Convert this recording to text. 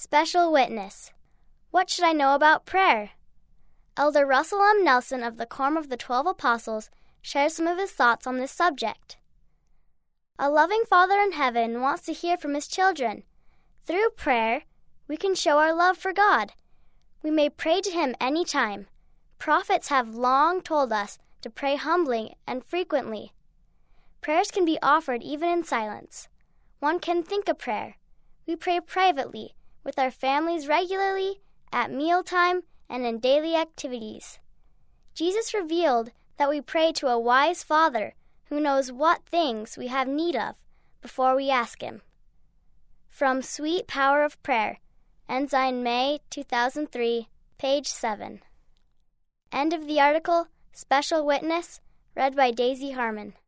Special Witness. What should I know about prayer? Elder Russell M. Nelson of the Quorum of the 12 Apostles shares some of his thoughts on this subject. A loving Father in heaven wants to hear from his children. Through prayer, we can show our love for God. We may pray to him any time. Prophets have long told us to pray humbly and frequently. Prayers can be offered even in silence. One can think a prayer. We pray privately, with our families regularly, at mealtime, and in daily activities. Jesus revealed that we pray to a wise Father who knows what things we have need of before we ask him. From Sweet Power of Prayer, Ensign May 2003, page 7. End of the article, Special Witness, read by Daisy Harmon.